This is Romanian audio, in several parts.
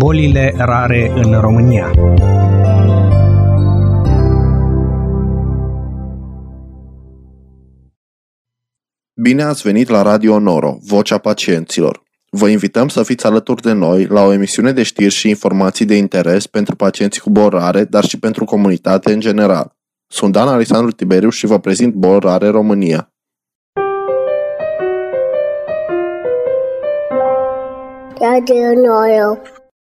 Bolile rare în România. Bine ați venit la Radio Noro, Vocea Pacienților. Vă invităm să fiți alături de noi la o emisiune de știri și informații de interes pentru pacienții cu boli rare, dar și pentru comunitate în general. Sunt Dan Alexandru Tiberiu și vă prezint Boli Rare România. Radio Noro.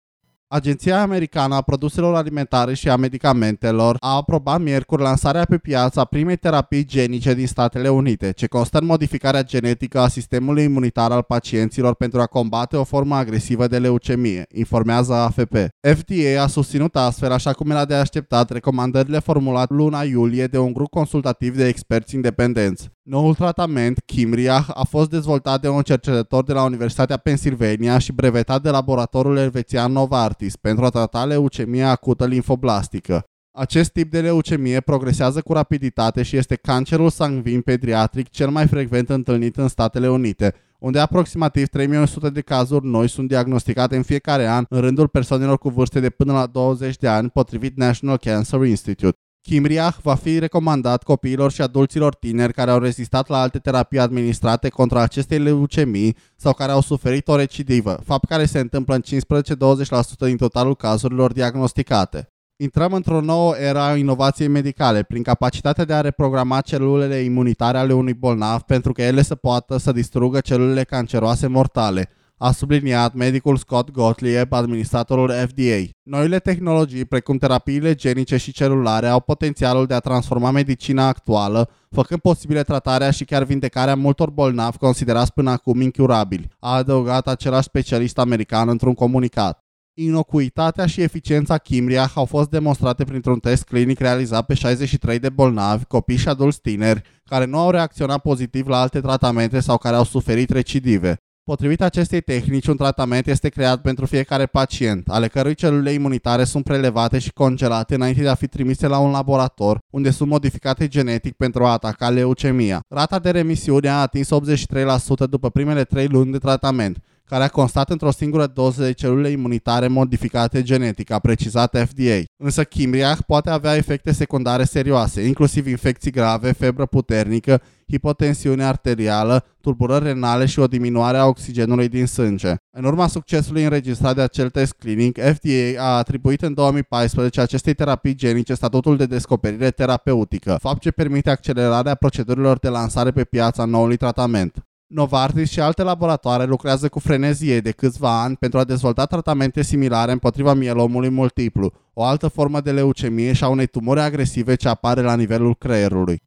Agenția Americană a Produselor Alimentare și a Medicamentelor a aprobat miercuri lansarea pe piață a primei terapii genice din Statele Unite, ce constă în modificarea genetică a sistemului imunitar al pacienților pentru a combate o formă agresivă de leucemie, informează AFP. FDA a susținut astfel, așa cum era de așteptat, recomandările formulate luna iulie de un grup consultativ de experți independenți. Noul tratament, Kymriah, a fost dezvoltat de un cercetător de la Universitatea Pennsylvania și brevetat de laboratorul elvețian Novartis pentru a trata leucemia acută limfoblastică. Acest tip de leucemie progresează cu rapiditate și este cancerul sanguin pediatric cel mai frecvent întâlnit în Statele Unite, unde aproximativ 3100 de cazuri noi sunt diagnosticate în fiecare an în rândul persoanelor cu vârste de până la 20 de ani, potrivit National Cancer Institute. Kymriah va fi recomandat copiilor și adulților tineri care au rezistat la alte terapii administrate contra acestei leucemii sau care au suferit o recidivă, fapt care se întâmplă în 15-20% din totalul cazurilor diagnosticate. Intrăm într-o nouă era a inovației medicale, prin capacitatea de a reprograma celulele imunitare ale unui bolnav pentru că ele să poată să distrugă celulele canceroase mortale, a subliniat medicul Scott Gottlieb, administratorul FDA. Noile tehnologii, precum terapiile genice și celulare, au potențialul de a transforma medicina actuală, făcând posibile tratarea și chiar vindecarea multor bolnavi considerați până acum incurabili, a adăugat același specialist american într-un comunicat. Inocuitatea și eficiența Kymriah au fost demonstrate printr-un test clinic realizat pe 63 de bolnavi, copii și adulți tineri, care nu au reacționat pozitiv la alte tratamente sau care au suferit recidive. Potrivit acestei tehnici, un tratament este creat pentru fiecare pacient, ale cărui celule imunitare sunt prelevate și congelate înainte de a fi trimise la un laborator, unde sunt modificate genetic pentru a ataca leucemia. Rata de remisiune a atins 83% după primele 3 luni de tratament, care a constat într-o singură doză de celule imunitare modificate genetic, a precizat FDA. Însă Kymriah poate avea efecte secundare serioase, inclusiv infecții grave, febră puternică, hipotensiune arterială, tulburări renale și o diminuare a oxigenului din sânge. În urma succesului înregistrat de acel test clinic, FDA a atribuit în 2014 acestei terapii genice statutul de descoperire terapeutică, fapt ce permite accelerarea procedurilor de lansare pe piața noului tratament. Novartis și alte laboratoare lucrează cu frenezie de câțiva ani pentru a dezvolta tratamente similare împotriva mielomului multiplu, o altă formă de leucemie și a unei tumori agresive ce apare la nivelul creierului.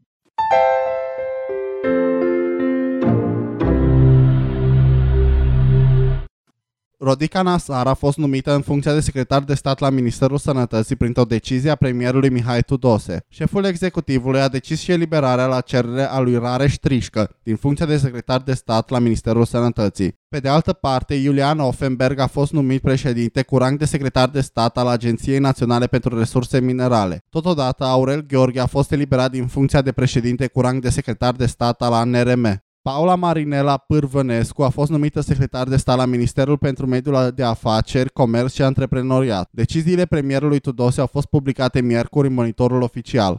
Rodica Nasar a fost numită în funcția de secretar de stat la Ministerul Sănătății printr-o decizie a premierului Mihai Tudose. Șeful executivului a decis și eliberarea la cerere a lui Rareș Trișcă din funcția de secretar de stat la Ministerul Sănătății. Pe de altă parte, Iulian Offenberg a fost numit președinte cu rang de secretar de stat al Agenției Naționale pentru Resurse Minerale. Totodată, Aurel Gheorghe a fost eliberat din funcția de președinte cu rang de secretar de stat al ANRM. Paula Marinela Pârvănescu a fost numită secretar de stat la Ministerul pentru Mediul de Afaceri, Comerț și Antreprenoriat. Deciziile premierului Tudose au fost publicate miercuri în Monitorul Oficial.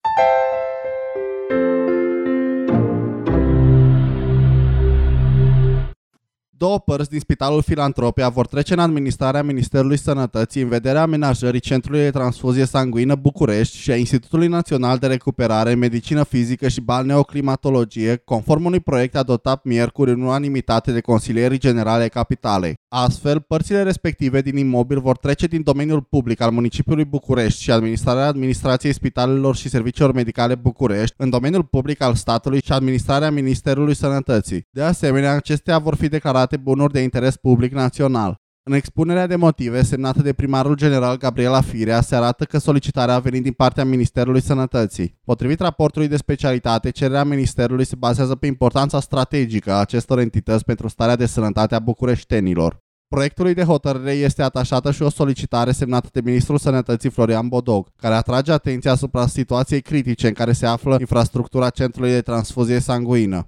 Două părți din Spitalul Filantropia vor trece în administrarea Ministerului Sănătății în vederea amenajării Centrului de Transfuzie Sanguină București și a Institutului Național de Recuperare, Medicină Fizică și Balneoclimatologie, conform unui proiect adoptat miercuri în unanimitate de consilierii generale ai Capitalei. Astfel, părțile respective din imobil vor trece din domeniul public al municipiului București și administrarea Administrației Spitalelor și Serviciilor Medicale București în domeniul public al statului și administrarea Ministerului Sănătății. De asemenea, acestea vor fi declarate bunuri de interes public național. În expunerea de motive semnată de primarul general Gabriela Firea se arată că solicitarea a venit din partea Ministerului Sănătății. Potrivit raportului de specialitate, cererea Ministerului se bazează pe importanța strategică a acestor entități pentru starea de sănătate a bucureștenilor. Proiectului de hotărâre este atașată și o solicitare semnată de Ministrul Sănătății Florian Bodog, care atrage atenția asupra situației critice în care se află infrastructura Centrului de Transfuzie Sanguină.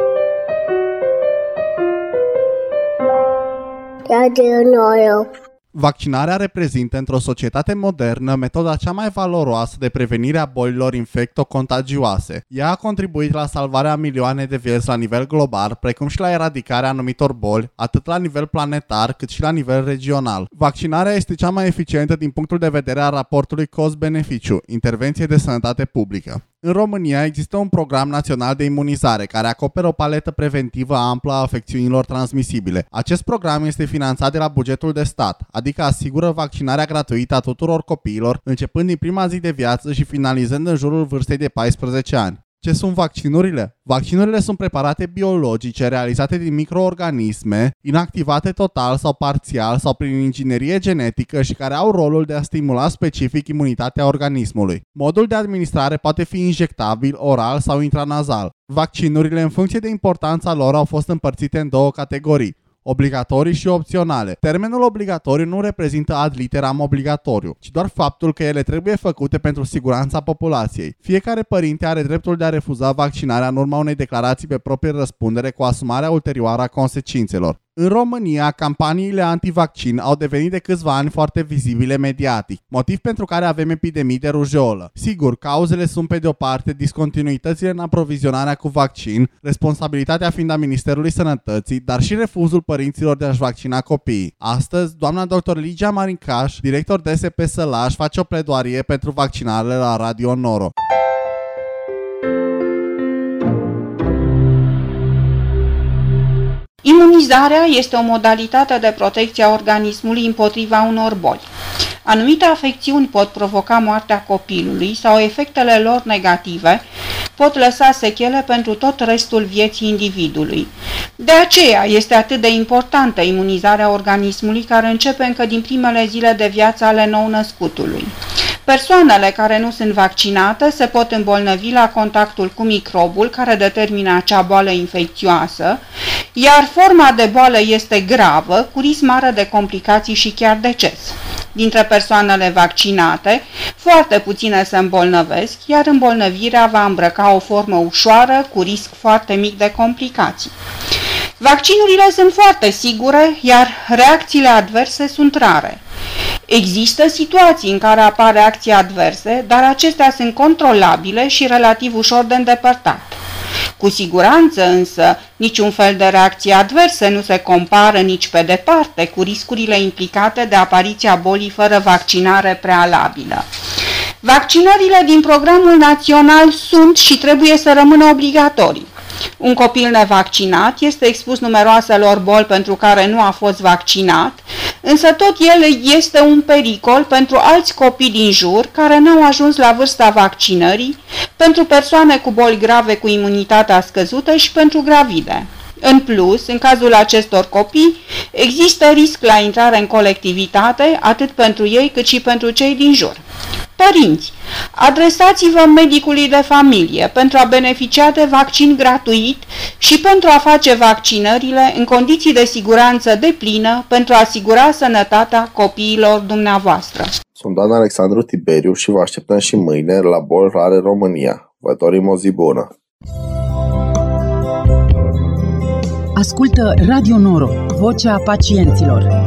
Radio Noro. Vaccinarea reprezintă într-o societate modernă metoda cea mai valoroasă de prevenire a bolilor infecto-contagioase. Ea a contribuit la salvarea a milioane de vieți la nivel global, precum și la eradicarea anumitor boli, atât la nivel planetar cât și la nivel regional. Vaccinarea este cea mai eficientă din punctul de vedere al raportului cost-beneficiu, intervenție de sănătate publică. În România există un program național de imunizare care acoperă o paletă preventivă amplă a afecțiunilor transmisibile. Acest program este finanțat de la bugetul de stat, adică asigură vaccinarea gratuită a tuturor copiilor, începând din prima zi de viață și finalizând în jurul vârstei de 14 ani. Ce sunt vaccinurile? Vaccinurile sunt preparate biologice realizate din microorganisme, inactivate total sau parțial sau prin inginerie genetică și care au rolul de a stimula specific imunitatea organismului. Modul de administrare poate fi injectabil, oral sau intranazal. Vaccinurile, în funcție de importanța lor, au fost împărțite în două categorii: obligatorii și opționale. Termenul obligatoriu nu reprezintă ad literam obligatoriu, ci doar faptul că ele trebuie făcute pentru siguranța populației. Fiecare părinte are dreptul de a refuza vaccinarea în urma unei declarații pe proprie răspundere cu asumarea ulterioară a consecințelor. În România, campaniile antivaccin au devenit de câțiva ani foarte vizibile mediatic, motiv pentru care avem epidemii de rujeolă. Sigur, cauzele sunt pe de o parte discontinuitățile în aprovizionarea cu vaccin, responsabilitatea fiind a Ministerului Sănătății, dar și refuzul părinților de a-și vaccina copiii. Astăzi, doamna dr. Ligia Marincaș, director DSP Sălaș, face o pledoarie pentru vaccinare la Radio Noro. Imunizarea este o modalitate de protecție a organismului împotriva unor boli. Anumite afecțiuni pot provoca moartea copilului sau efectele lor negative pot lăsa sechele pentru tot restul vieții individului. De aceea este atât de importantă imunizarea organismului, care începe încă din primele zile de viață ale nou-născutului. Persoanele care nu sunt vaccinate se pot îmbolnăvi la contactul cu microbul care determină acea boală infecțioasă, iar forma de boală este gravă, cu risc mare de complicații și chiar deces. Dintre persoanele vaccinate, foarte puține se îmbolnăvesc, iar îmbolnăvirea va îmbrăca o formă ușoară, cu risc foarte mic de complicații. Vaccinurile sunt foarte sigure, iar reacțiile adverse sunt rare. Există situații în care apar reacții adverse, dar acestea sunt controlabile și relativ ușor de îndepărtat. Cu siguranță însă, niciun fel de reacție adverse nu se compară nici pe departe cu riscurile implicate de apariția bolii fără vaccinare prealabilă. Vaccinările din programul național sunt și trebuie să rămână obligatorii. Un copil nevaccinat este expus numeroaselor boli pentru care nu a fost vaccinat, însă tot el este un pericol pentru alți copii din jur care n-au ajuns la vârsta vaccinării, pentru persoane cu boli grave cu imunitatea scăzută și pentru gravide. În plus, în cazul acestor copii, există risc la intrare în colectivitate, atât pentru ei cât și pentru cei din jur. Părinți, adresați-vă medicului de familie pentru a beneficia de vaccin gratuit și pentru a face vaccinările în condiții de siguranță deplină pentru a asigura sănătatea copiilor dumneavoastră. Sunt Dan Alexandru Tiberiu și vă așteptăm și mâine la Boli Rare România. Vă dorim o zi bună! Ascultă Radio Noro, vocea pacienților.